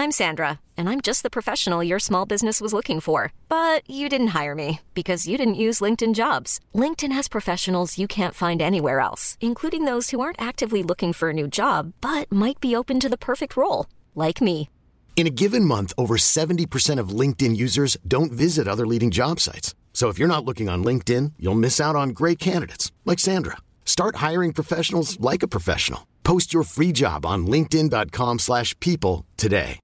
I'm Sandra, and I'm just the professional your small business was looking for. But you didn't hire me because you didn't use LinkedIn Jobs. LinkedIn has professionals you can't find anywhere else, including those who aren't actively looking for a new job, but might be open to the perfect role, like me. In a given month, over 70% of LinkedIn users don't visit other leading job sites. So if you're not looking on LinkedIn, you'll miss out on great candidates like Sandra. Start hiring professionals like a professional. Post your free job on linkedin.com/people today.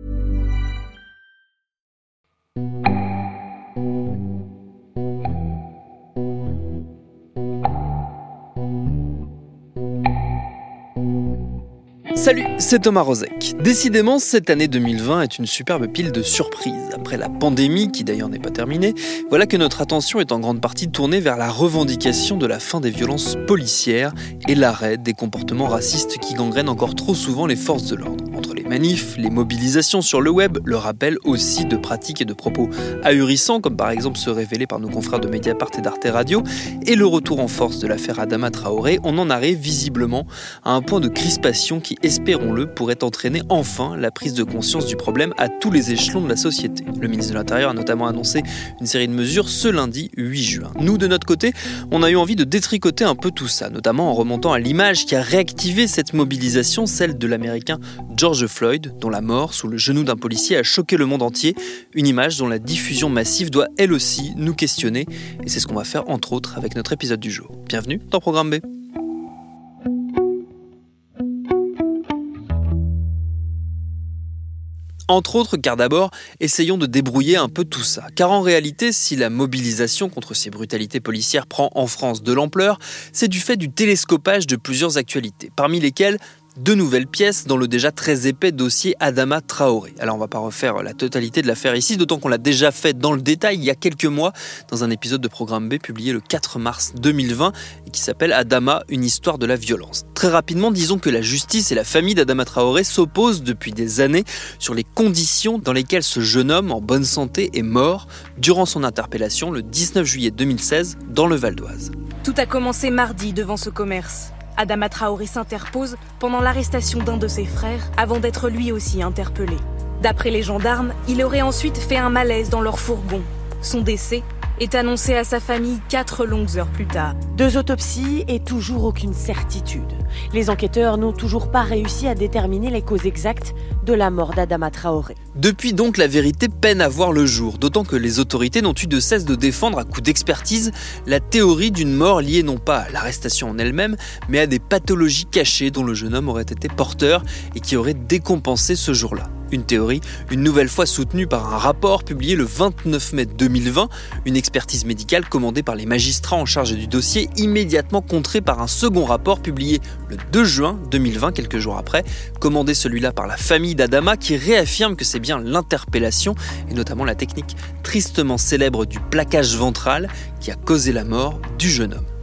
Salut, c'est Thomas Rozek. Décidément, cette année 2020 est une superbe pile de surprises. Après la pandémie, qui d'ailleurs n'est pas terminée, voilà que notre attention est en grande partie tournée vers la revendication de la fin des violences policières et l'arrêt des comportements racistes qui gangrènent encore trop souvent les forces de l'ordre. Entre les manifs, les mobilisations sur le web, le rappel aussi de pratiques et de propos ahurissants, comme par exemple ceux révélés par nos confrères de Mediapart et d'Arte Radio, et le retour en force de l'affaire Adama Traoré, on en arrive visiblement à un point de crispation qui, espérons-le, pourrait entraîner enfin la prise de conscience du problème à tous les échelons de la société. Le ministre de l'Intérieur a notamment annoncé une série de mesures ce lundi 8 juin. Nous, de notre côté, on a eu envie de détricoter un peu tout ça, notamment en remontant à l'image qui a réactivé cette mobilisation, celle de l'Américain George Floyd, dont la mort sous le genou d'un policier a choqué le monde entier, une image dont la diffusion massive doit elle aussi nous questionner, et c'est ce qu'on va faire entre autres avec notre épisode du jour. Bienvenue dans Programme B. Entre autres, car d'abord, essayons de débrouiller un peu tout ça. Car en réalité, si la mobilisation contre ces brutalités policières prend en France de l'ampleur, c'est du fait du télescopage de plusieurs actualités, parmi lesquelles deux nouvelles pièces dans le déjà très épais dossier Adama Traoré. Alors on va pas refaire la totalité de l'affaire ici, d'autant qu'on l'a déjà fait dans le détail il y a quelques mois dans un épisode de Programme B publié le 4 mars 2020 et qui s'appelle Adama, une histoire de la violence. Très rapidement, disons que la justice et la famille d'Adama Traoré s'opposent depuis des années sur les conditions dans lesquelles ce jeune homme en bonne santé est mort durant son interpellation le 19 juillet 2016 dans le Val d'Oise. Tout a commencé mardi devant ce commerce. Adama Traoré s'interpose pendant l'arrestation d'un de ses frères avant d'être lui aussi interpellé. D'après les gendarmes, il aurait ensuite fait un malaise dans leur fourgon. Son décès est annoncé à sa famille 4 longues heures plus tard. 2 autopsies et toujours aucune certitude. Les enquêteurs n'ont toujours pas réussi à déterminer les causes exactes de la mort d'Adama Traoré. Depuis donc, la vérité peine à voir le jour, d'autant que les autorités n'ont eu de cesse de défendre à coup d'expertise la théorie d'une mort liée non pas à l'arrestation en elle-même, mais à des pathologies cachées dont le jeune homme aurait été porteur et qui auraient décompensé ce jour-là. Une théorie, une nouvelle fois soutenue par un rapport publié le 29 mai 2020, une expertise médicale commandée par les magistrats en charge du dossier, immédiatement contrée par un second rapport publié le 2 juin 2020, quelques jours après, commandé celui-là par la famille d'Adama qui réaffirme que c'est bien l'interpellation, et notamment la technique tristement célèbre du plaquage ventral, qui a causé la mort du jeune homme.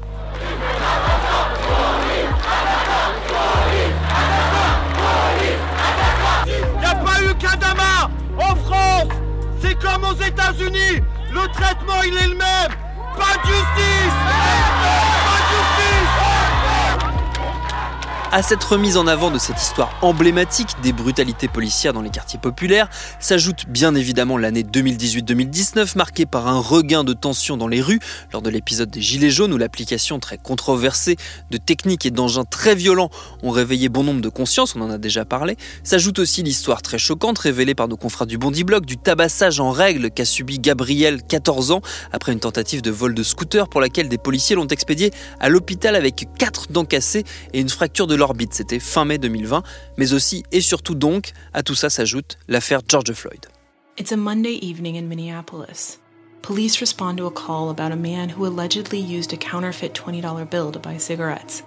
Adama en France, c'est comme aux États-Unis, le traitement il est le même. Pas de justice. Pas de justice. À cette remise en avant de cette histoire emblématique des brutalités policières dans les quartiers populaires s'ajoute bien évidemment l'année 2018-2019 marquée par un regain de tension dans les rues lors de l'épisode des Gilets jaunes où l'application très controversée de techniques et d'engins très violents ont réveillé bon nombre de consciences, on en a déjà parlé. S'ajoute aussi l'histoire très choquante révélée par nos confrères du Bondi Blog du tabassage en règle qu'a subi Gabriel, 14 ans, après une tentative de vol de scooter pour laquelle des policiers l'ont expédié à l'hôpital avec 4 dents cassées et une fracture de l'orbite. C'était fin mai 2020, mais aussi et surtout donc, à tout ça s'ajoute l'affaire George Floyd. It's a Monday evening in Minneapolis. Police respond to a call about a man who allegedly used a counterfeit $20 bill to buy cigarettes.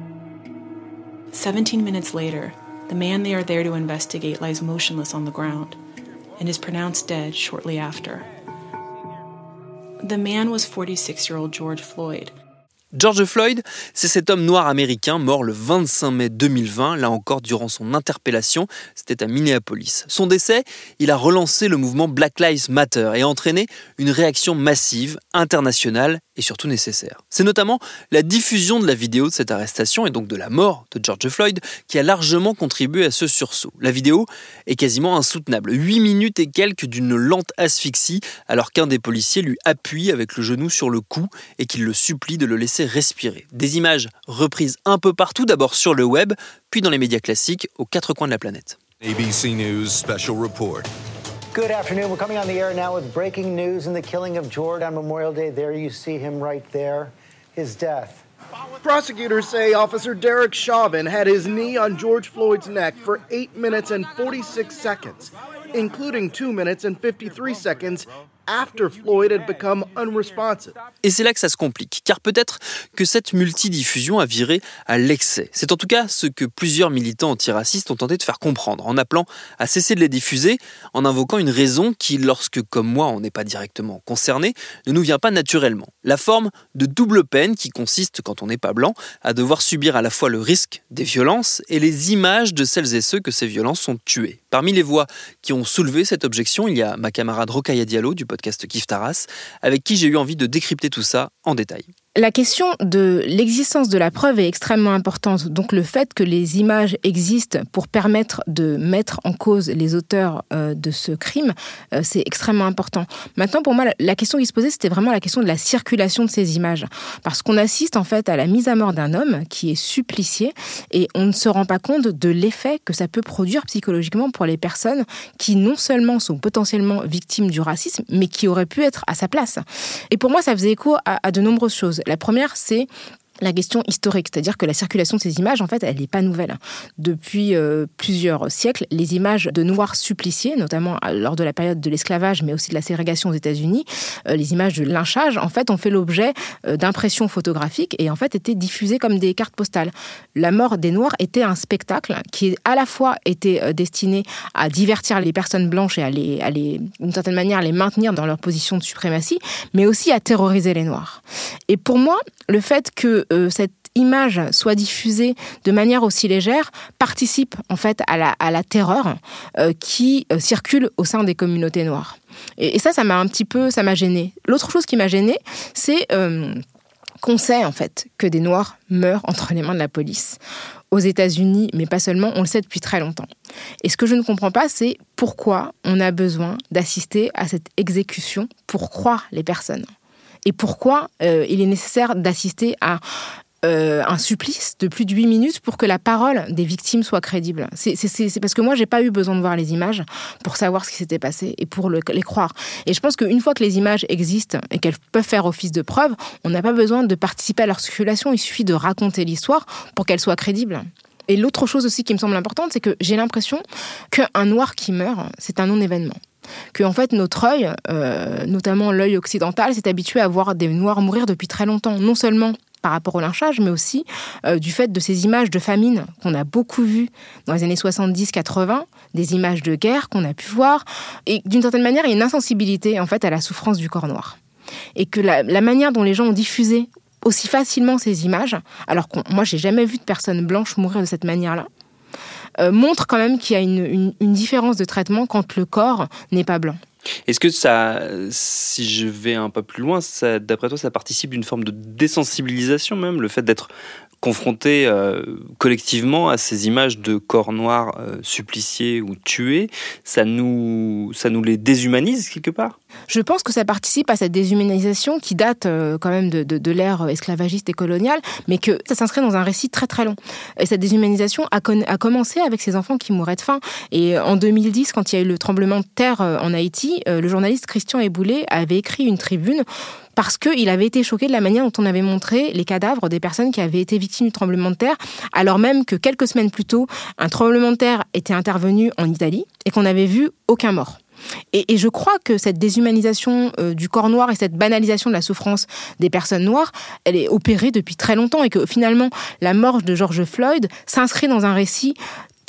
17 minutes later, the man they are there to investigate lies motionless on the ground and is pronounced dead shortly after. The man was 46-year-old George Floyd. George Floyd, c'est cet homme noir américain mort le 25 mai 2020, là encore durant son interpellation, c'était à Minneapolis. Son décès, il a relancé le mouvement Black Lives Matter et a entraîné une réaction massive, internationale et surtout nécessaire. C'est notamment la diffusion de la vidéo de cette arrestation et donc de la mort de George Floyd qui a largement contribué à ce sursaut. La vidéo est quasiment insoutenable, 8 minutes et quelques d'une lente asphyxie alors qu'un des policiers lui appuie avec le genou sur le cou et qu'il le supplie de le laisser respirer. Des images reprises un peu partout, d'abord sur le web, puis dans les médias classiques aux quatre coins de la planète. ABC News Special Report. Good afternoon. We're coming on the air now with breaking news in the killing of George on Memorial Day. There you see him right there, his death. Prosecutors say Officer Derek Chauvin had his knee on George Floyd's neck for 8 minutes and 46 seconds, including 2 minutes and 53 seconds after Floyd had become unresponsive. Et c'est là que ça se complique, car peut-être que cette multidiffusion a viré à l'excès. C'est en tout cas ce que plusieurs militants antiracistes ont tenté de faire comprendre, en appelant à cesser de les diffuser, en invoquant une raison qui, lorsque, comme moi, on n'est pas directement concerné, ne nous vient pas naturellement. La forme de double peine qui consiste, quand on n'est pas blanc, à devoir subir à la fois le risque des violences et les images de celles et ceux que ces violences ont tués. Parmi les voix qui ont soulevé cette objection, il y a ma camarade Rokhaya Diallo du podcast Kif Taras, avec qui j'ai eu envie de décrypter tout ça en détail. La question de l'existence de la preuve est extrêmement importante. Donc le fait que les images existent pour permettre de mettre en cause les auteurs de ce crime, c'est extrêmement important. Maintenant, pour moi, la question qui se posait, c'était vraiment la question de la circulation de ces images. Parce qu'on assiste en fait à la mise à mort d'un homme qui est supplicié et on ne se rend pas compte de l'effet que ça peut produire psychologiquement pour les personnes qui non seulement sont potentiellement victimes du racisme, mais qui auraient pu être à sa place. Et pour moi, ça faisait écho à de nombreuses choses. La première, c'est la question historique, c'est-à-dire que la circulation de ces images, en fait, elle n'est pas nouvelle. Depuis plusieurs siècles, les images de noirs suppliciés, notamment lors de la période de l'esclavage, mais aussi de la ségrégation aux États-Unis, les images de lynchage, en fait, ont fait l'objet d'impressions photographiques et en fait étaient diffusées comme des cartes postales. La mort des Noirs était un spectacle qui, à la fois, était destiné à divertir les personnes blanches et à d'une certaine manière, les maintenir dans leur position de suprématie, mais aussi à terroriser les Noirs. Et pour moi, le fait que cette image soit diffusée de manière aussi légère participe en fait à la terreur qui circule au sein des communautés noires. Et ça m'a gênée. L'autre chose qui m'a gênée, c'est qu'on sait en fait que des Noirs meurent entre les mains de la police. Aux États-Unis, mais pas seulement, on le sait depuis très longtemps. Et ce que je ne comprends pas, c'est pourquoi on a besoin d'assister à cette exécution pour croire les personnes. Et pourquoi il est nécessaire d'assister à un supplice de plus de 8 minutes pour que la parole des victimes soit crédible. C'est parce que moi, j'ai pas eu besoin de voir les images pour savoir ce qui s'était passé et pour les croire. Et je pense qu'une fois que les images existent et qu'elles peuvent faire office de preuve, on n'a pas besoin de participer à leur circulation, il suffit de raconter l'histoire pour qu'elle soit crédible. Et l'autre chose aussi qui me semble importante, c'est que j'ai l'impression qu'un noir qui meurt, c'est un non-événement. Que en fait notre œil, notamment l'œil occidental, s'est habitué à voir des noirs mourir depuis très longtemps, non seulement par rapport au lynchage, mais aussi du fait de ces images de famine qu'on a beaucoup vues dans les années 70-80, des images de guerre qu'on a pu voir, et d'une certaine manière, il y a une insensibilité en fait à la souffrance du corps noir. Et que la manière dont les gens ont diffusé aussi facilement ces images, alors que moi j'ai jamais vu de personnes blanches mourir de cette manière-là, montre quand même qu'il y a une différence de traitement quand le corps n'est pas blanc. Est-ce que ça, si je vais un peu plus loin, d'après toi, ça participe d'une forme de désensibilisation même, le fait d'être confronté collectivement à ces images de corps noirs suppliciés ou tués, ça nous les déshumanise quelque part ? Je pense que ça participe à cette déshumanisation qui date quand même de l'ère esclavagiste et coloniale, mais que ça s'inscrit dans un récit très très long. Et cette déshumanisation a commencé avec ces enfants qui mouraient de faim. Et en 2010, quand il y a eu le tremblement de terre en Haïti, le journaliste Christian Eboulé avait écrit une tribune parce qu'il avait été choqué de la manière dont on avait montré les cadavres des personnes qui avaient été victimes du tremblement de terre, alors même que quelques semaines plus tôt, un tremblement de terre était intervenu en Italie et qu'on n'avait vu aucun mort. Et je crois que cette déshumanisation du corps noir et cette banalisation de la souffrance des personnes noires, elle est opérée depuis très longtemps et que finalement, la mort de George Floyd s'inscrit dans un récit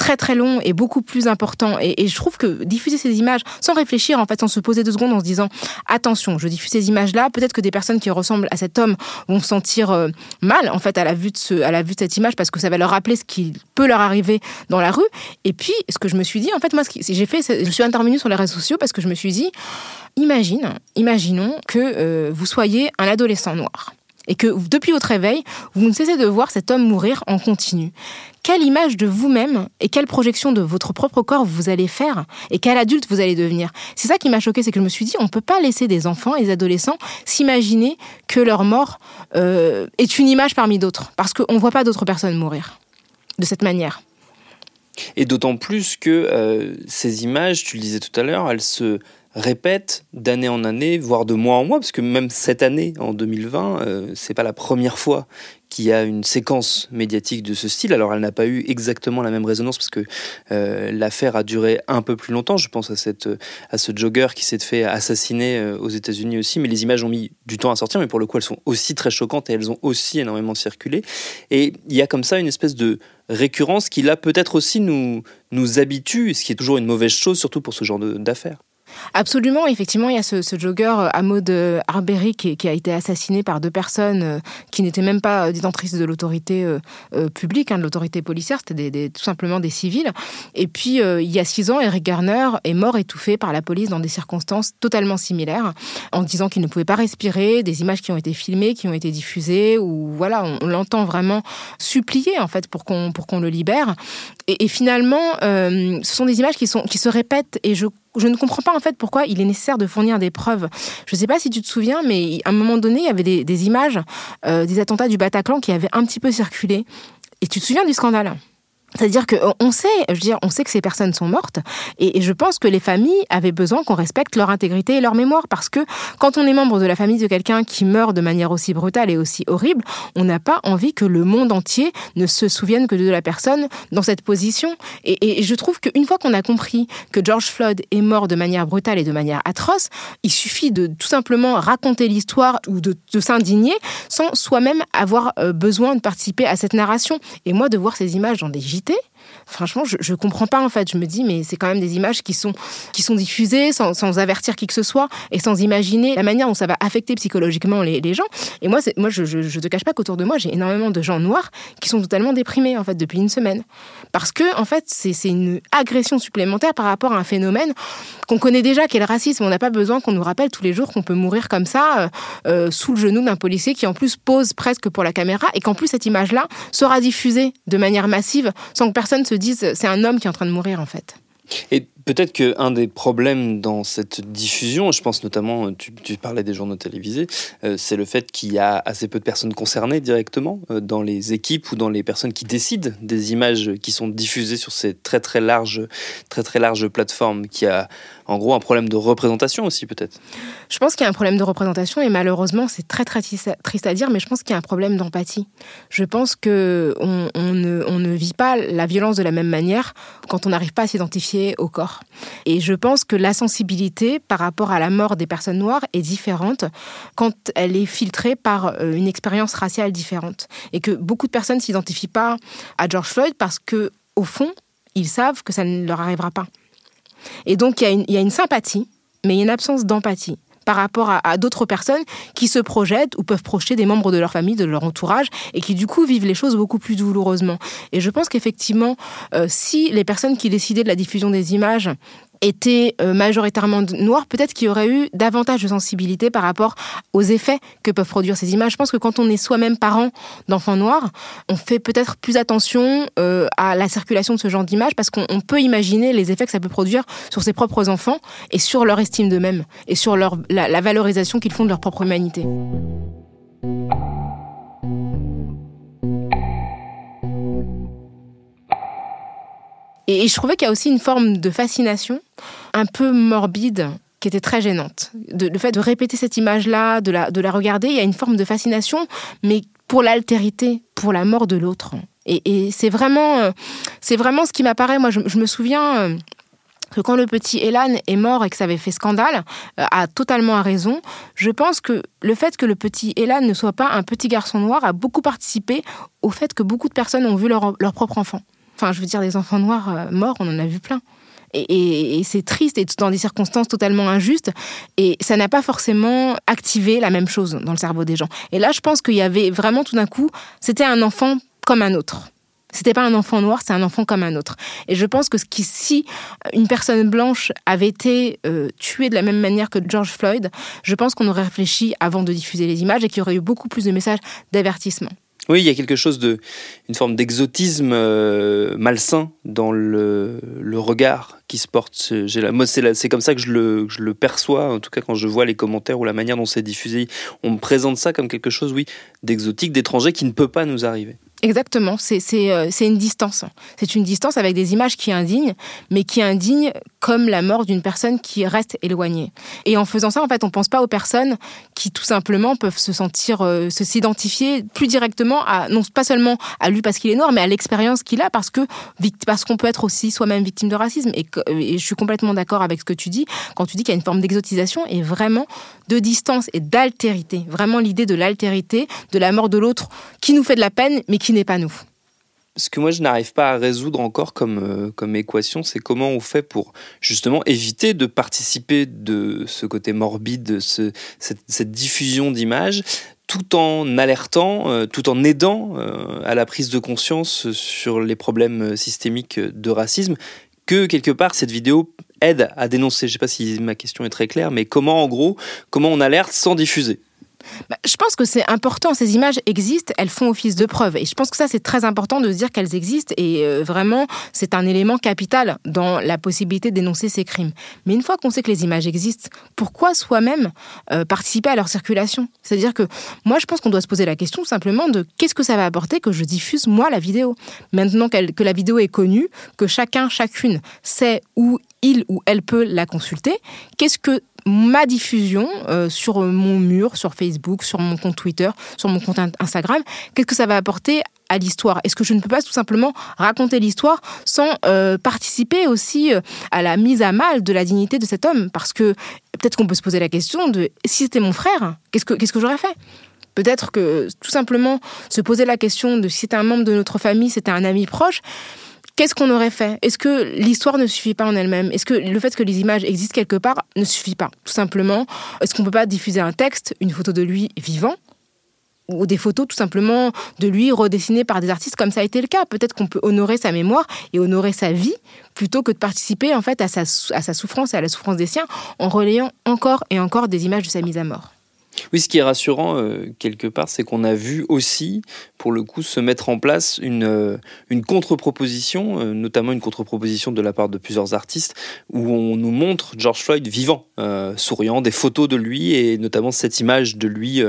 très très long et beaucoup plus important. Et je trouve que diffuser ces images sans réfléchir, en fait, sans se poser 2 secondes, en se disant attention, je diffuse ces images-là, peut-être que des personnes qui ressemblent à cet homme vont se sentir mal, en fait, à la vue de cette image, parce que ça va leur rappeler ce qui peut leur arriver dans la rue. Et puis, ce que je me suis dit, en fait, moi, je suis intervenue sur les réseaux sociaux parce que je me suis dit, imaginons que vous soyez un adolescent noir et que depuis votre réveil, vous ne cessez de voir cet homme mourir en continu. Quelle image de vous-même et quelle projection de votre propre corps vous allez faire et quel adulte vous allez devenir? C'est ça qui m'a choquée, c'est que je me suis dit, on ne peut pas laisser des enfants et des adolescents s'imaginer que leur mort est une image parmi d'autres, parce qu'on ne voit pas d'autres personnes mourir de cette manière. Et d'autant plus que ces images, tu le disais tout à l'heure, elles se répètent d'année en année, voire de mois en mois, parce que même cette année, en 2020, c'est pas la première fois qu'il y a une séquence médiatique de ce style. Alors elle n'a pas eu exactement la même résonance parce que l'affaire a duré un peu plus longtemps. Je pense à ce jogger qui s'est fait assassiner aux États-Unis aussi, mais les images ont mis du temps à sortir, mais pour le coup elles sont aussi très choquantes et elles ont aussi énormément circulé. Et il y a comme ça une espèce de récurrence qui là peut-être aussi nous habitue, ce qui est toujours une mauvaise chose, surtout pour ce genre d'affaires. Absolument, effectivement, il y a ce jogger Ahmaud Arbery qui a été assassiné par 2 personnes qui n'étaient même pas détentrices de l'autorité publique, de l'autorité policière, c'était tout simplement des civils. Et puis, il y a 6 ans, Eric Garner est mort étouffé par la police dans des circonstances totalement similaires, en disant qu'il ne pouvait pas respirer, des images qui ont été filmées, qui ont été diffusées, où voilà, on l'entend vraiment supplier en fait pour qu'on le libère. Et finalement, ce sont des images qui se répètent, et je ne comprends pas en fait pourquoi il est nécessaire de fournir des preuves. Je ne sais pas si tu te souviens, mais à un moment donné, il y avait des images des attentats du Bataclan qui avaient un petit peu circulé. Et tu te souviens du scandale ? C'est-à-dire qu'on sait, on sait que ces personnes sont mortes, et je pense que les familles avaient besoin qu'on respecte leur intégrité et leur mémoire, parce que quand on est membre de la famille de quelqu'un qui meurt de manière aussi brutale et aussi horrible, on n'a pas envie que le monde entier ne se souvienne que de la personne dans cette position. Et je trouve qu'une fois qu'on a compris que George Floyd est mort de manière brutale et de manière atroce, il suffit de tout simplement raconter l'histoire ou de s'indigner sans soi-même avoir besoin de participer à cette narration. Et moi, de voir ces images dans des JT, franchement, je comprends pas en fait. Je me dis, mais c'est quand même des images qui sont diffusées sans avertir qui que ce soit et sans imaginer la manière dont ça va affecter psychologiquement les gens. Et moi, je te cache pas qu'autour de moi, j'ai énormément de gens noirs qui sont totalement déprimés en fait depuis une semaine. Parce que en fait, c'est une agression supplémentaire par rapport à un phénomène qu'on connaît déjà, qui est le racisme. On n'a pas besoin qu'on nous rappelle tous les jours qu'on peut mourir comme ça, sous le genou d'un policier qui en plus pose presque pour la caméra, et qu'en plus cette image-là sera diffusée de manière massive sans que personne se dise c'est un homme qui est en train de mourir en fait. Et peut-être qu'un des problèmes dans cette diffusion, je pense notamment, tu parlais des journaux télévisés, c'est le fait qu'il y a assez peu de personnes concernées directement dans les équipes ou dans les personnes qui décident des images qui sont diffusées sur ces très très larges plateformes, qui a en gros un problème de représentation aussi peut-être. Je pense qu'il y a un problème de représentation, et malheureusement c'est très très triste à dire, mais je pense qu'il y a un problème d'empathie. Je pense qu'on ne vit pas la violence de la même manière quand on n'arrive pas à s'identifier au corps. Et je pense que la sensibilité par rapport à la mort des personnes noires est différente quand elle est filtrée par une expérience raciale différente. Et que beaucoup de personnes ne s'identifient pas à George Floyd parce qu'au fond, ils savent que ça ne leur arrivera pas. Et donc il y a une sympathie, mais il y a une absence d'empathie par rapport à d'autres personnes qui se projettent ou peuvent projeter des membres de leur famille, de leur entourage, et qui du coup vivent les choses beaucoup plus douloureusement. Et je pense qu'effectivement, si les personnes qui décidaient de la diffusion des images étaient majoritairement noirs, peut-être qu'il y aurait eu davantage de sensibilité par rapport aux effets que peuvent produire ces images. Je pense que quand on est soi-même parent d'enfants noirs, on fait peut-être plus attention à la circulation de ce genre d'images, parce qu'on peut imaginer les effets que ça peut produire sur ses propres enfants et sur leur estime d'eux-mêmes et sur la valorisation qu'ils font de leur propre humanité. Et je trouvais qu'il y a aussi une forme de fascination un peu morbide qui était très gênante. Le fait de répéter cette image-là, de la regarder, il y a une forme de fascination, mais pour l'altérité, pour la mort de l'autre. Et c'est vraiment ce qui m'apparaît. Moi, je me souviens que quand le petit Elan est mort et que ça avait fait scandale, a totalement raison. Je pense que le fait que le petit Elan ne soit pas un petit garçon noir a beaucoup participé au fait que beaucoup de personnes ont vu leur propre enfant. Enfin, je veux dire, des enfants noirs morts, on en a vu plein. Et c'est triste et dans des circonstances totalement injustes. Et ça n'a pas forcément activé la même chose dans le cerveau des gens. Et là, je pense qu'il y avait vraiment tout d'un coup, c'était un enfant comme un autre. C'était pas un enfant noir, c'est un enfant comme un autre. Et je pense que si une personne blanche avait été tuée de la même manière que George Floyd, je pense qu'on aurait réfléchi avant de diffuser les images et qu'il y aurait eu beaucoup plus de messages d'avertissement. Oui, il y a quelque chose une forme d'exotisme malsain dans le regard qui se porte. Moi, c'est comme ça que je le perçois, en tout cas quand je vois les commentaires ou la manière dont c'est diffusé. On me présente ça comme quelque chose, oui, d'exotique, d'étranger qui ne peut pas nous arriver. Exactement, c'est une distance. C'est une distance avec des images qui indignent, mais qui indignent comme la mort d'une personne qui reste éloignée. Et en faisant ça, en fait, on pense pas aux personnes qui, tout simplement, peuvent s'identifier plus directement non pas seulement à lui parce qu'il est noir, mais à l'expérience qu'il a parce qu'on peut être aussi soi-même victime de racisme. Et je suis complètement d'accord avec ce que tu dis, quand tu dis qu'il y a une forme d'exotisation et vraiment de distance et d'altérité. Vraiment l'idée de l'altérité, de la mort de l'autre qui nous fait de la peine, mais qui n'est pas nous. Ce que moi je n'arrive pas à résoudre encore comme équation, c'est comment on fait pour justement éviter de participer de ce côté morbide, cette diffusion d'images, tout en alertant, tout en aidant à la prise de conscience sur les problèmes systémiques de racisme, que quelque part cette vidéo aide à dénoncer. Je ne sais pas si ma question est très claire, mais comment on alerte sans diffuser ? Je pense que c'est important, ces images existent, elles font office de preuve. Et je pense que ça, c'est très important de se dire qu'elles existent et vraiment, c'est un élément capital dans la possibilité de dénoncer ces crimes. Mais une fois qu'on sait que les images existent, pourquoi soi-même participer à leur circulation ? C'est-à-dire que moi, je pense qu'on doit se poser la question simplement de qu'est-ce que ça va apporter que je diffuse, moi, la vidéo ? Maintenant que la vidéo est connue, que chacune sait où il ou elle peut la consulter, qu'est-ce que ma diffusion sur mon mur, sur Facebook, sur mon compte Twitter, sur mon compte Instagram, qu'est-ce que ça va apporter à l'histoire ? Est-ce que je ne peux pas tout simplement raconter l'histoire sans participer aussi à la mise à mal de la dignité de cet homme ? Parce que peut-être qu'on peut se poser la question de si c'était mon frère, qu'est-ce que j'aurais fait ? Peut-être que tout simplement se poser la question de si c'était un membre de notre famille, c'était un ami proche, qu'est-ce qu'on aurait fait ? Est-ce que l'histoire ne suffit pas en elle-même ? Est-ce que le fait que les images existent quelque part ne suffit pas ? Tout simplement, est-ce qu'on ne peut pas diffuser un texte, une photo de lui vivant ? Ou des photos tout simplement de lui redessinées par des artistes comme ça a été le cas. Peut-être qu'on peut honorer sa mémoire et honorer sa vie plutôt que de participer en fait à sa souffrance et à la souffrance des siens en relayant encore et encore des images de sa mise à mort. Oui, ce qui est rassurant, quelque part, c'est qu'on a vu aussi, pour le coup, se mettre en place une contre-proposition, notamment une contre-proposition de la part de plusieurs artistes, où on nous montre George Floyd vivant, souriant, des photos de lui, et notamment cette image de lui,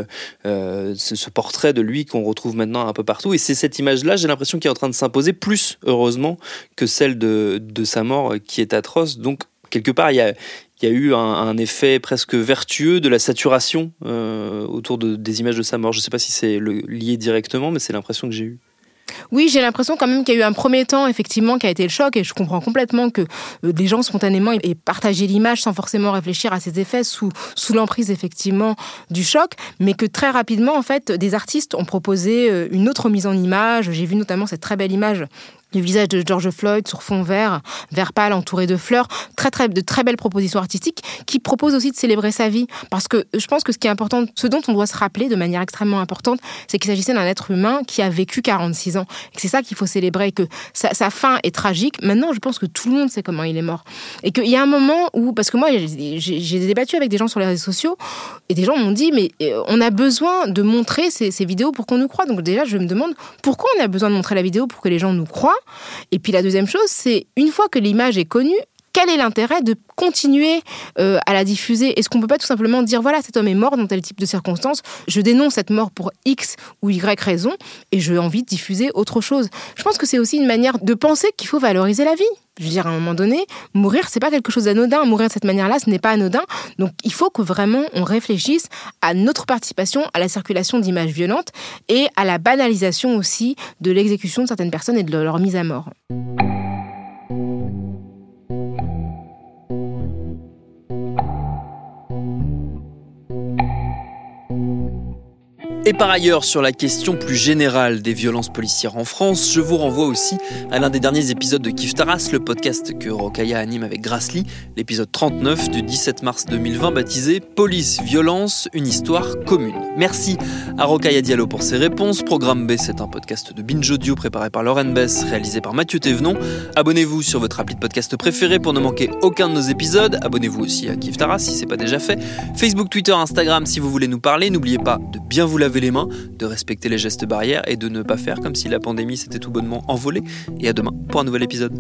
ce portrait de lui qu'on retrouve maintenant un peu partout. Et c'est cette image-là, j'ai l'impression, qui est en train de s'imposer plus, heureusement, que celle de sa mort, qui est atroce. Donc, quelque part, il y a eu un effet presque vertueux de la saturation autour des images de sa mort. Je ne sais pas si c'est lié directement, mais c'est l'impression que j'ai eue. Oui, j'ai l'impression quand même qu'il y a eu un premier temps, effectivement, qui a été le choc, et je comprends complètement que des gens spontanément aient partagé l'image sans forcément réfléchir à ses effets sous l'emprise, effectivement, du choc, mais que très rapidement, en fait, des artistes ont proposé une autre mise en image. J'ai vu notamment cette très belle image du visage de George Floyd sur fond vert pâle, entouré de fleurs, de très belles propositions artistiques qui proposent aussi de célébrer sa vie. Parce que je pense que ce qui est important, ce dont on doit se rappeler de manière extrêmement importante, c'est qu'il s'agissait d'un être humain qui a vécu 46 ans. Et que c'est ça qu'il faut célébrer, que sa fin est tragique. Maintenant, je pense que tout le monde sait comment il est mort. Et qu'il y a un moment où, parce que moi, j'ai débattu avec des gens sur les réseaux sociaux, et des gens m'ont dit, mais on a besoin de montrer ces vidéos pour qu'on nous croie. Donc déjà, je me demande pourquoi on a besoin de montrer la vidéo pour que les gens nous croient. Et puis la deuxième chose, c'est une fois que l'image est connue, quel est l'intérêt de continuer à la diffuser ? Est-ce qu'on ne peut pas tout simplement dire, voilà, cet homme est mort dans tel type de circonstances, je dénonce cette mort pour X ou Y raison, et j'ai envie de diffuser autre chose. Je pense que c'est aussi une manière de penser qu'il faut valoriser la vie. Je veux dire, à un moment donné, mourir, c'est pas quelque chose d'anodin. Mourir de cette manière-là, ce n'est pas anodin. Donc, il faut que vraiment on réfléchisse à notre participation à la circulation d'images violentes et à la banalisation aussi de l'exécution de certaines personnes et de leur mise à mort. Et par ailleurs, sur la question plus générale des violences policières en France, je vous renvoie aussi à l'un des derniers épisodes de Kif Taras, le podcast que Rokhaya anime avec Grasly, l'épisode 39 du 17 mars 2020 baptisé « Police, violence, une histoire commune ». Merci à Rokhaya Diallo pour ses réponses. Programme B, c'est un podcast de Binge Audio préparé par Lauren Bess, réalisé par Mathieu Thévenon. Abonnez-vous sur votre appli de podcast préféré pour ne manquer aucun de nos épisodes. Abonnez-vous aussi à Kif Taras si ce n'est pas déjà fait. Facebook, Twitter, Instagram si vous voulez nous parler. N'oubliez pas de bien vous laver les mains, de respecter les gestes barrières et de ne pas faire comme si la pandémie s'était tout bonnement envolée. Et à demain pour un nouvel épisode.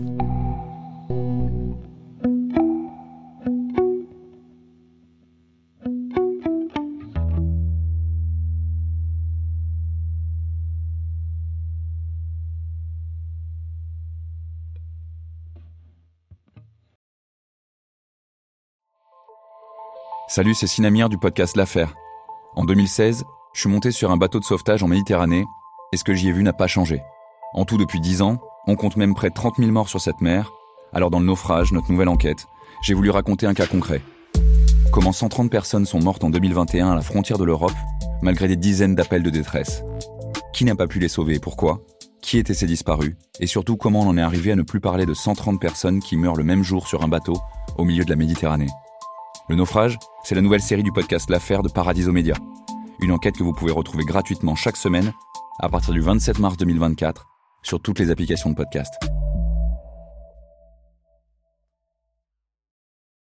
Salut, c'est Sinamir du podcast L'Affaire. En 2016, je suis monté sur un bateau de sauvetage en Méditerranée et ce que j'y ai vu n'a pas changé. En tout, depuis 10 ans, on compte même près de 30 000 morts sur cette mer. Alors dans le naufrage, notre nouvelle enquête, j'ai voulu raconter un cas concret. Comment 130 personnes sont mortes en 2021 à la frontière de l'Europe, malgré des dizaines d'appels de détresse. Qui n'a pas pu les sauver et pourquoi ? Qui étaient ces disparus ? Et surtout, comment on en est arrivé à ne plus parler de 130 personnes qui meurent le même jour sur un bateau au milieu de la Méditerranée ? Le naufrage, c'est la nouvelle série du podcast L'Affaire de Paradiso Média. Une enquête que vous pouvez retrouver gratuitement chaque semaine à partir du 27 mars 2024 sur toutes les applications de podcast.